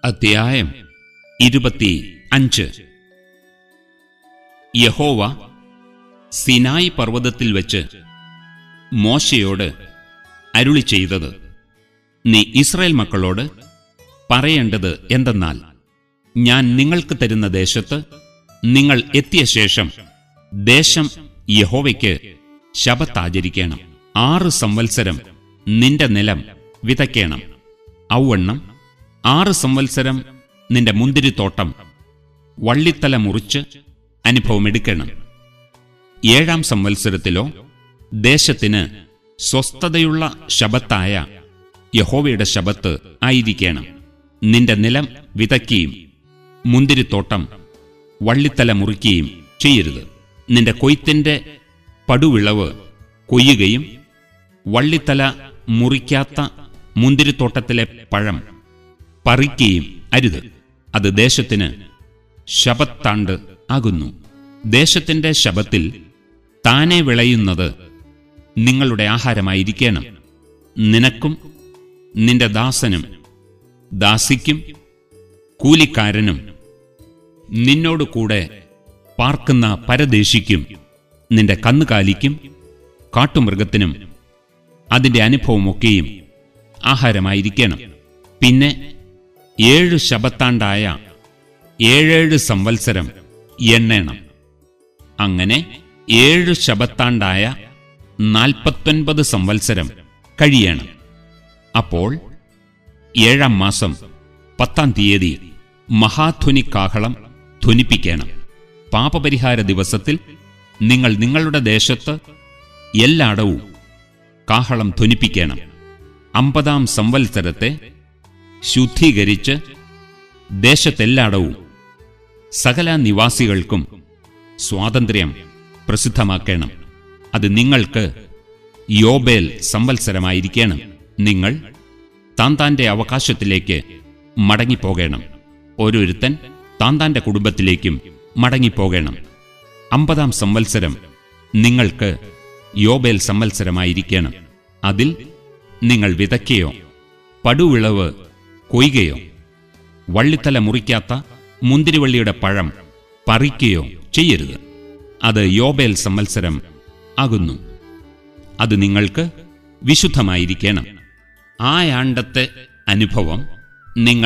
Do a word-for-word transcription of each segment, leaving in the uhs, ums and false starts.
അധ്യായം ഇരുപത്തി അഞ്ച്. യഹോവ സിനായി പർവ്വതത്തിൽ വെച്ച് മോശയോട് അരുളി ചെയ്തത്: നീ ഇസ്രായേൽ മക്കളോട് പറയേണ്ടത് എന്തെന്നാൽ, ഞാൻ നിങ്ങൾക്ക് തരുന്ന ദേശത്ത് നിങ്ങൾ എത്തിയ ശേഷം ദേശം യഹോവയ്ക്ക് ശബത്താചരിക്കണം. ആറ് സംവത്സരം നിന്റെ നിലം വിതയ്ക്കണം. ഔവണ്ണം ആറ് സംവത്സരം നിന്റെ മുന്തിരിത്തോട്ടം വള്ളിത്തല മുറിച്ച് അനുഭവമെടുക്കണം. ഏഴാം സംവത്സരത്തിലോ ദേശത്തിന് സ്വസ്ഥതയുള്ള ശബത്തായ യഹോവയുടെ ശബത്ത് ആയിരിക്കണം. നിന്റെ നിലം വിതയ്ക്കുകയും മുന്തിരിത്തോട്ടം വള്ളിത്തല മുറിക്കുകയും ചെയ്യരുത്. നിന്റെ കൊയ്ത്തിന്റെ പടുവിളവ് കൊയ്യുകയും വള്ളിത്തല മുറിക്കാത്ത മുന്തിരിത്തോട്ടത്തിലെ പഴം പറിക്കുകയും അരുത്. അത് ദേശത്തിന് ശബത്താണ്ട് ആകുന്നു. ദേശത്തിന്റെ ശബത്തിൽ താനെ വിളയുന്നത് നിങ്ങളുടെ ആഹാരമായിരിക്കണം. നിനക്കും നിന്റെ ദാസനും ദാസിക്കും കൂലിക്കാരനും നിന്നോട് കൂടെ പാർക്കുന്ന പരദേശിക്കും നിന്റെ കന്നുകാലിക്കും കാട്ടുമൃഗത്തിനും അതിന്റെ അനുഭവമൊക്കെയും ആഹാരമായിരിക്കണം. പിന്നെ ഏഴു ശബത്താണ്ടായ ഏഴേഴ് സംവത്സരം എണ്ണേണം. അങ്ങനെ ഏഴു ശബത്താണ്ടായ നാൽപ്പത്തൊൻപത് സംവത്സരം കഴിയണം. അപ്പോൾ ഏഴാം മാസം പത്താം തീയതി മഹാധ്വനി കാഹളം ധ്വനിപ്പിക്കണം. പാപപരിഹാര ദിവസത്തിൽ നിങ്ങൾ നിങ്ങളുടെ ദേശത്ത് എല്ലായിടവും കാഹളം ധ്വനിപ്പിക്കണം. അമ്പതാം സംവത്സരത്തെ ശുദ്ധീകരിച്ച് ദേശത്തെല്ലായിടവും സകല നിവാസികൾക്കും സ്വാതന്ത്ര്യം പ്രസിദ്ധമാക്കണം. അത് നിങ്ങൾക്ക് യോബേൽ സംവത്സരമായിരിക്കണം. നിങ്ങൾ താന്താന്റെ അവകാശത്തിലേക്ക് മടങ്ങിപ്പോകണം. ഓരോരുത്തൻ താന്താന്റെ കുടുംബത്തിലേക്കും മടങ്ങിപ്പോകണം. അമ്പതാം സംവത്സരം നിങ്ങൾക്ക് യോബേൽ സംവത്സരമായിരിക്കണം. അതിൽ നിങ്ങൾ വിതയ്ക്കുകയോ പടുവിളവ് കൊയ്യുകയോ വള്ളിത്തല മുറിക്കാത്ത മുന്തിരിവള്ളിയുടെ പഴം പറിക്കുകയോ ചെയ്യരുത്. അത് യോബേൽ സംവത്സരം ആകുന്നു. അത് നിങ്ങൾക്ക് വിശുദ്ധമായിരിക്കണം. ആ ആണ്ടത്തെ അനുഭവം നിങ്ങൾ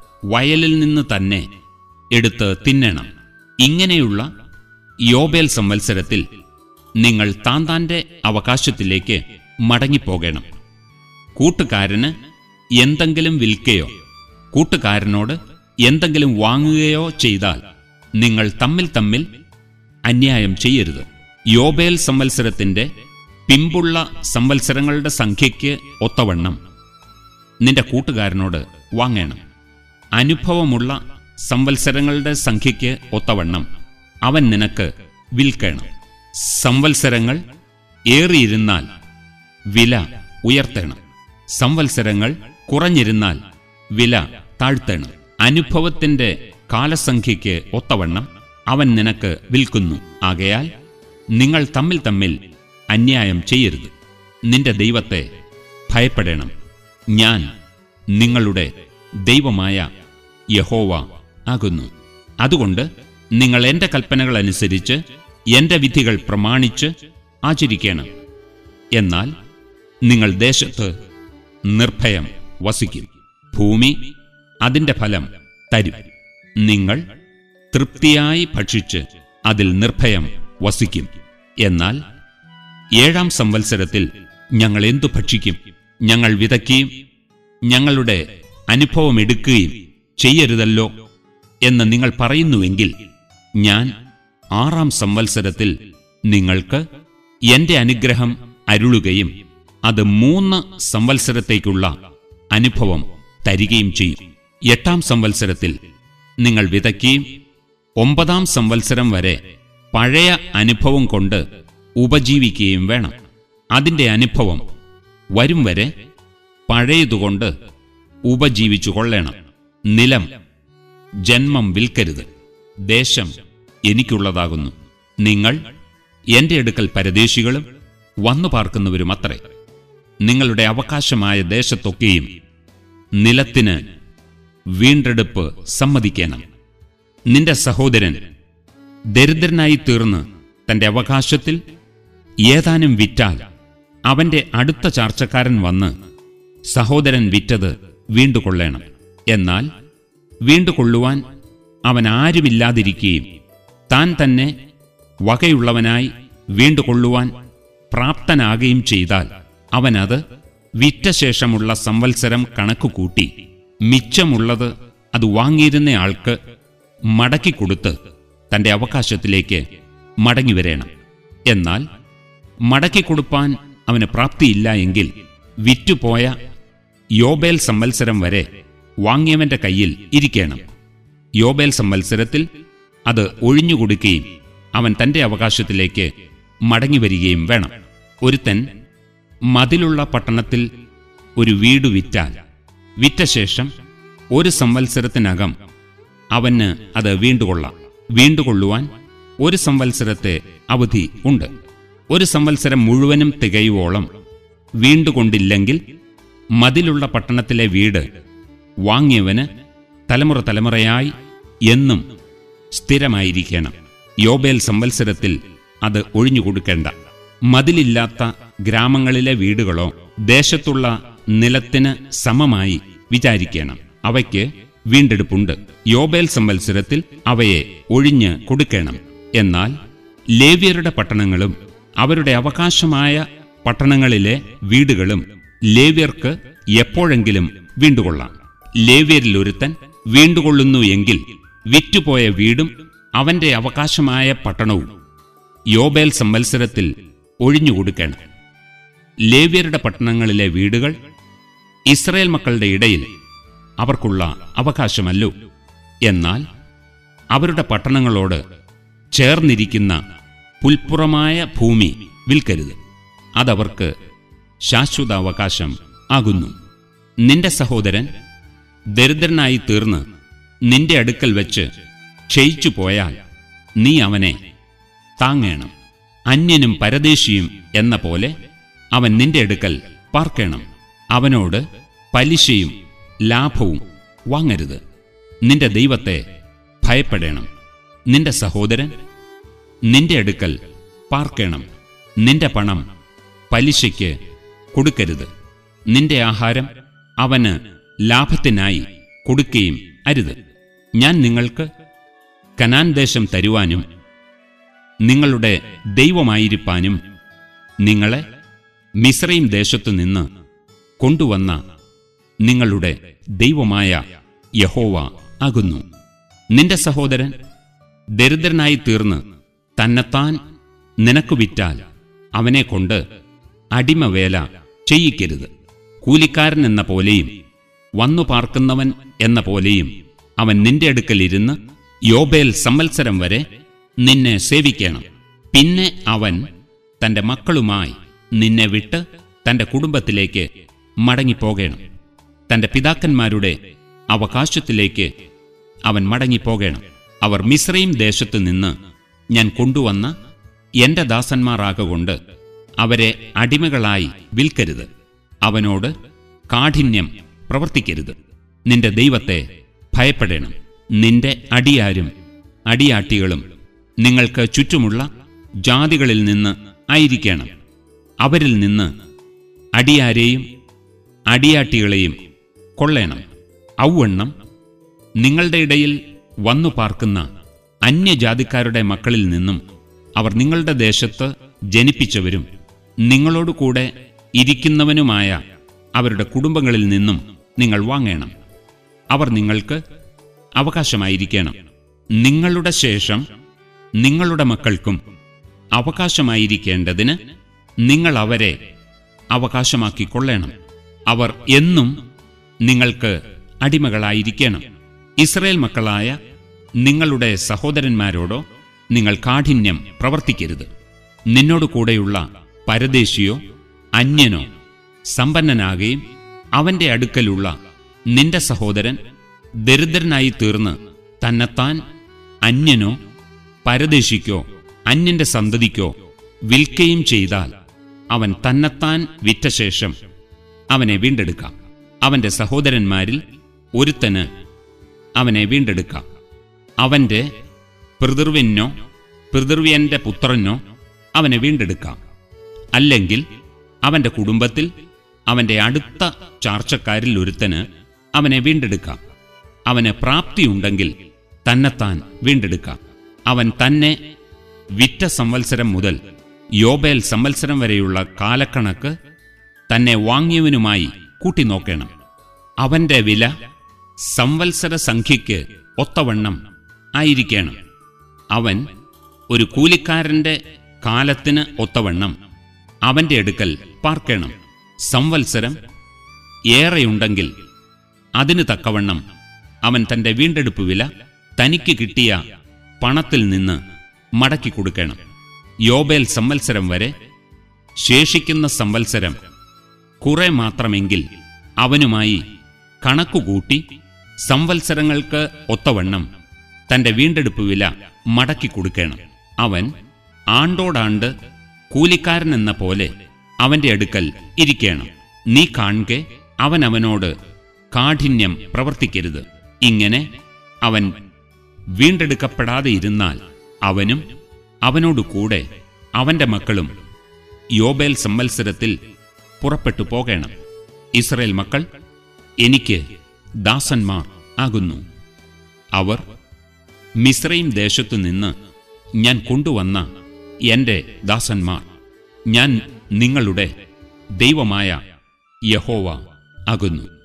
വയലിൽ നിന്ന് തന്നെ എടുത്ത് തിന്നണം. ഇങ്ങനെയുള്ള യോബേൽ സംവത്സരത്തിൽ നിങ്ങൾ താന്താന്റെ അവകാശത്തിലേക്ക് മടങ്ങിപ്പോകണം. കൂട്ടുകാരന് എന്തെങ്കിലും വിൽക്കുകയോ കൂട്ടുകാരനോട് എന്തെങ്കിലും വാങ്ങുകയോ ചെയ്താൽ നിങ്ങൾ തമ്മിൽ തമ്മിൽ അന്യായം ചെയ്യരുത്. യോബേൽ സംവത്സരത്തിന്റെ പിമ്പുള്ള സംവത്സരങ്ങളുടെ സംഖ്യയ്ക്ക് ഒത്തവണ്ണം നിന്റെ കൂട്ടുകാരനോട് വാങ്ങണം. അനുഭവമുള്ള സംവത്സരങ്ങളുടെ സംഖ്യയ്ക്ക് ഒത്തവണ്ണം അവൻ നിനക്ക് വിൽക്കണം. സംവത്സരങ്ങൾ ഏറിയിരുന്നാൽ വില ഉയർത്തണം. സംവത്സരങ്ങൾ കുറഞ്ഞിരുന്നാൽ വില താഴ്ത്തണം. അനുഭവത്തിന്റെ കാലസംഖ്യയ്ക്ക് ഒത്തവണ്ണം അവൻ നിനക്ക് വിൽക്കുന്നു. ആകയാൽ നിങ്ങൾ തമ്മിൽ തമ്മിൽ അന്യായം ചെയ്യരുത്. നിന്റെ ദൈവത്തെ ഭയപ്പെടണം. ഞാൻ നിങ്ങളുടെ ദൈവമായ യഹോവ ആകുന്നു. അതുകൊണ്ട് നിങ്ങൾ എന്റെ കൽപ്പനകൾ അനുസരിച്ച് എന്റെ വിധികൾ പ്രമാണിച്ച് ആചരിക്കണം. എന്നാൽ നിങ്ങൾ ദേശത്ത് നിർഭയം വസിക്കും. ഭൂമി അതിന്റെ ഫലം തരും. നിങ്ങൾ തൃപ്തിയായി ഭക്ഷിച്ച് അതിൽ നിർഭയം വസിക്കും. എന്നാൽ ഏഴാം സംവത്സരത്തിൽ ഞങ്ങൾ എന്തു ഭക്ഷിക്കും? ഞങ്ങൾ വിതയ്ക്കുകയും ഞങ്ങളുടെ അനുഭവം എടുക്കുകയും ചെയ്യരുതല്ലോ എന്ന് നിങ്ങൾ പറയുന്നുവെങ്കിൽ, ഞാൻ ആറാം സംവത്സരത്തിൽ നിങ്ങൾക്ക് എന്റെ അനുഗ്രഹം അരുളുകയും അത് മൂന്ന് സംവത്സരത്തേക്കുള്ള അനുഭവം തരികയും ചെയ്യും. എട്ടാം സംവത്സരത്തിൽ നിങ്ങൾ വിതയ്ക്കുകയും ഒമ്പതാം സംവത്സരം വരെ പഴയ അനുഭവം കൊണ്ട് ഉപജീവിക്കുകയും വേണം. അതിൻ്റെ അനുഭവം വരും വരെ പഴയതുകൊണ്ട് ഉപജീവിച്ചു കൊള്ളണം. നിലം ജന്മം വിൽക്കരുത്. ദേശം എനിക്കുള്ളതാകുന്നു. നിങ്ങൾ എന്റെ അടുക്കൽ പരദേശികളും വന്നു പാർക്കുന്നവരുമത്രേ. നിങ്ങളുടെ അവകാശമായ ദേശത്തൊക്കെയും നിലത്തിന് വീണ്ടെടുപ്പ് സമ്മതിക്കണം. നിന്റെ സഹോദരൻ ദരിദ്രനായി തീർന്ന് തന്റെ അവകാശത്തിൽ ഏതാനും വിറ്റാൽ അവന്റെ അടുത്ത ചാർച്ചക്കാരൻ വന്ന് സഹോദരൻ വിറ്റത് വീണ്ടുകൊള്ളേണം. എന്നാൽ വീണ്ടുകൊള്ളുവാൻ അവൻ ആരുമില്ലാതിരിക്കുകയും താൻ തന്നെ വകയുള്ളവനായി വീണ്ടുകൊള്ളുവാൻ പ്രാപ്തനാകുകയും ചെയ്താൽ അവനത് വിറ്റ ശേഷമുള്ള സംവത്സരം കണക്കുകൂട്ടി മിച്ചമുള്ളത് അത് വാങ്ങിയിരുന്ന ആൾക്ക് മടക്കിക്കൊടുത്ത് തന്റെ അവകാശത്തിലേക്ക് മടങ്ങിവരേണം. എന്നാൽ മടക്കിക്കൊടുപ്പാൻ അവന് പ്രാപ്തിയില്ല എങ്കിൽ വിറ്റുപോയ യോബേൽ സംവത്സരം വരെ വാങ്ങിയവന്റെ കയ്യിൽ ഇരിക്കണം. യോബേൽ സംവത്സരത്തിൽ അത് ഒഴിഞ്ഞുകൊടുക്കുകയും അവൻ തന്റെ അവകാശത്തിലേക്ക് മടങ്ങിവരികയും വേണം. ഒരുത്തൻ മതിലുള്ള പട്ടണത്തിൽ ഒരു വീട് വിറ്റാൽ വിറ്റ ശേഷം ഒരു സംവത്സരത്തിനകം അവന് അത് വീണ്ടുകൊള്ളാം. വീണ്ടുകൊള്ളുവാൻ ഒരു സംവത്സരത്തെ അവധി ഉണ്ട്. ഒരു സംവത്സരം മുഴുവനും തികയുവോളം വീണ്ടുകൊണ്ടില്ലെങ്കിൽ മതിലുള്ള പട്ടണത്തിലെ വീട് വാങ്ങിയവന് തലമുറ തലമുറയായി എന്നും സ്ഥിരമായിരിക്കണം. യോബേൽ സംവത്സരത്തിൽ അത് ഒഴിഞ്ഞുകൊടുക്കേണ്ട. മതിലില്ലാത്ത ഗ്രാമങ്ങളിലെ വീടുകളോ ദേശത്തുള്ള നിലത്തിന് സമമായി വിചാരിക്കണം. അവയ്ക്ക് വീണ്ടെടുപ്പുണ്ട്. യോബേൽ സംവത്സരത്തിൽ അവയെ ഒഴിഞ്ഞ് കൊടുക്കണം. എന്നാൽ ലേവ്യരുടെ പട്ടണങ്ങളും അവരുടെ അവകാശമായ പട്ടണങ്ങളിലെ വീടുകളും ലേവ്യർക്ക് എപ്പോഴെങ്കിലും വീണ്ടുകൊള്ളാം. ലേവ്യരിൽ ഒരുത്തൻ വീണ്ടുകൊള്ളുന്നു എങ്കിൽ വിറ്റുപോയ വീടും അവന്റെ അവകാശമായ പട്ടണവും യോബേൽ സംവത്സരത്തിൽ ഒഴിഞ്ഞുകൊടുക്കണം. ലേവ്യരുടെ പട്ടണങ്ങളിലെ വീടുകൾ ഇസ്രായേൽ മക്കളുടെ ഇടയിൽ അവർക്കുള്ള അവകാശമല്ലോ. എന്നാൽ അവരുടെ പട്ടണങ്ങളോട് ചേർന്നിരിക്കുന്ന പുൽപ്പുറമായ ഭൂമി വിൽക്കരുത്. അതവർക്ക് ശാശ്വതാവകാശം ആകുന്നു. നിന്റെ സഹോദരൻ ദരിദ്രനായി തീർന്ന് നിന്റെ അടുക്കൽ വെച്ച് ക്ഷയിച്ചു പോയാൽ നീ അവനെ താങ്ങേണം. അന്യനും പരദേശിയും എന്ന പോലെ അവൻ നിന്റെ അടുക്കൽ പാർക്കണം. അവനോട് പലിശയും ലാഭവും വാങ്ങരുത്. നിന്റെ ദൈവത്തെ ഭയപ്പെടേണം. നിന്റെ സഹോദരൻ നിന്റെ അടുക്കൽ പാർക്കണം. നിന്റെ പണം പലിശയ്ക്ക് കൊടുക്കരുത്. നിന്റെ ആഹാരം അവന് ലാഭത്തിനായി കൊടുക്കുകയും അരുത്. ഞാൻ നിങ്ങൾക്ക് കനാൻ ദേശം തരുവാനും നിങ്ങളുടെ ദൈവമായിരിക്കാനും നിങ്ങളെ മിസ്രയീം ദേശത്തുനിന്ന് കൊണ്ടുവന്ന നിങ്ങളുടെ ദൈവമായ യഹോവ ആകുന്നു. നിന്റെ സഹോദരൻ ദരിദ്രനായി തീർന്ന് തന്നെത്താൻ നിനക്ക് വിറ്റാൽ അവനെ കൊണ്ട് അടിമവേല ചെയ്യിക്കരുത്. കൂലിക്കാരൻ എന്ന പോലെയും വന്നു പാർക്കുന്നവൻ എന്ന പോലെയും അവൻ നിന്റെ അടുക്കലിരുന്ന് യോബേൽ സംവത്സരം വരെ നിന്നെ സേവിക്കണം. പിന്നെ അവൻ തന്റെ മക്കളുമായി നിന്നെ വിട്ട് തന്റെ കുടുംബത്തിലേക്ക് മടങ്ങിപ്പോകണം. തന്റെ പിതാക്കന്മാരുടെ അവകാശത്തിലേക്ക് അവൻ മടങ്ങിപ്പോകണം. അവർ മിസ്രയീം ദേശത്തു നിന്ന് ഞാൻ കൊണ്ടുവന്ന എന്റെ ദാസന്മാരാകൊണ്ട് അവരെ അടിമകളായി വിൽക്കരുത്. അവനോട് കാഠിന്യം പ്രവർത്തിക്കരുത്. നിന്റെ ദൈവത്തെ ഭയപ്പെടണം. നിന്റെ അടിയാരും അടിയാട്ടികളും നിങ്ങൾക്ക് ചുറ്റുമുള്ള ജാതികളിൽ നിന്ന് ആയിരിക്കണം. അവരിൽ നിന്ന് അടിയാരെയും അടിയാട്ടികളെയും കൊള്ളേണം. ഔവണ്ണം നിങ്ങളുടെ ഇടയിൽ വന്നു പാർക്കുന്ന അന്യജാതിക്കാരുടെ മക്കളിൽ നിന്നും അവർ നിങ്ങളുടെ ദേശത്ത് ജനിപ്പിച്ചവരും നിങ്ങളോടുകൂടെ ഇരിക്കുന്നവനുമായ അവരുടെ കുടുംബങ്ങളിൽ നിന്നും നിങ്ങൾ വാങ്ങേണം. അവർ നിങ്ങൾക്ക് അവകാശമായിരിക്കണം. നിങ്ങളുടെ ശേഷം നിങ്ങളുടെ മക്കൾക്കും അവകാശമായിരിക്കേണ്ടതിന് നിങ്ങൾ അവരെ അവകാശമാക്കിക്കൊള്ളേണം. അവർ എന്നും നിങ്ങൾക്ക് അടിമകളായിരിക്കണം. ഇസ്രായേൽ മക്കളായ നിങ്ങളുടെ സഹോദരന്മാരോടോ നിങ്ങൾ കാഠിന്യം പ്രവർത്തിക്കരുത്. നിന്നോട് കൂടെയുള്ള പരദേശിയോ അന്യനോ സമ്പന്നനാകുകയും അവന്റെ അടുക്കലുള്ള നിന്റെ സഹോദരൻ ദരിദ്രനായി തീർന്ന് തന്നെത്താൻ അന്യനോ പരദേശിക്കോ അന്യന്റെ സന്തതിക്കോ വിൽക്കുകയും ചെയ്താൽ അവൻ തന്നെത്താൻ വിറ്റ ശേഷം അവനെ വീണ്ടെടുക്കാം. അവന്റെ സഹോദരന്മാരിൽ ഒരുത്തന് അവനെ വീണ്ടെടുക്കാം. അവൻ്റെ പിതൃവ്യനോ പിതൃവ്യൻ്റെ പുത്രനോ അവനെ വീണ്ടെടുക്കാം. അല്ലെങ്കിൽ അവൻ്റെ കുടുംബത്തിൽ അവൻ്റെ അടുത്ത ചാർച്ചക്കാരിൽ ഒരുത്തന് അവനെ വീണ്ടെടുക്കാം. അവന് പ്രാപ്തിയുണ്ടെങ്കിൽ തന്നെത്താൻ വീണ്ടെടുക്കാം. അവൻ തന്നെ വിറ്റ സംവത്സരം മുതൽ യോബേൽ സംവത്സരം വരെയുള്ള കാലക്കണക്ക് തന്നെ വാങ്ങിയവനുമായി കൂട്ടിനോക്കണം. അവന്റെ വില സംവത്സര സംഖ്യയ്ക്ക് ഒത്തവണ്ണം ആയിരിക്കണം. അവൻ ഒരു കൂലിക്കാരന്റെ കാലത്തിന് ഒത്തവണ്ണം അവന്റെ അടുക്കൽ പാർക്കണം. സംവത്സരം ഏറെയുണ്ടെങ്കിൽ അതിന് തക്കവണ്ണം അവൻ തന്റെ വീണ്ടെടുപ്പ് വില തനിക്ക് കിട്ടിയ പണത്തിൽ നിന്ന് മടക്കി കൊടുക്കണം. യോബേൽ സംവത്സരം വരെ ശേഷിക്കുന്ന സംവത്സരം കുറെ മാത്രമെങ്കിൽ അവനുമായി കണക്കുകൂട്ടി സംവത്സരങ്ങൾക്ക് ഒത്തവണ്ണം തന്റെ വീണ്ടെടുപ്പ് വില മടക്കി കൊടുക്കണം. അവൻ ആണ്ടോടാണ്ട് കൂലിക്കാരനെന്ന പോലെ അവന്റെ അടുക്കൽ ഇരിക്കണം. നീ കാണെ അവൻ അവനോട് കാഠിന്യം പ്രവർത്തിക്കരുത്. ഇങ്ങനെ അവൻ വീണ്ടെടുക്കപ്പെടാതെ ഇരുന്നാൽ അവനും അവനോടു കൂടെ അവന്റെ മക്കളും യോബേൽ സംവത്സരത്തിൽ പുറപ്പെട്ടു പോകണം. ഇസ്രായേൽ മക്കൾ എനിക്ക് ദാസന്മാർ ആകുന്നു. അവർ മിസ്രയീം ദേശത്തു നിന്ന് ഞാൻ കൊണ്ടുവന്ന എൻ്റെ ദാസന്മാർ. ഞാൻ നിങ്ങളുടെ ദൈവമായ യഹോവ ആകുന്നു.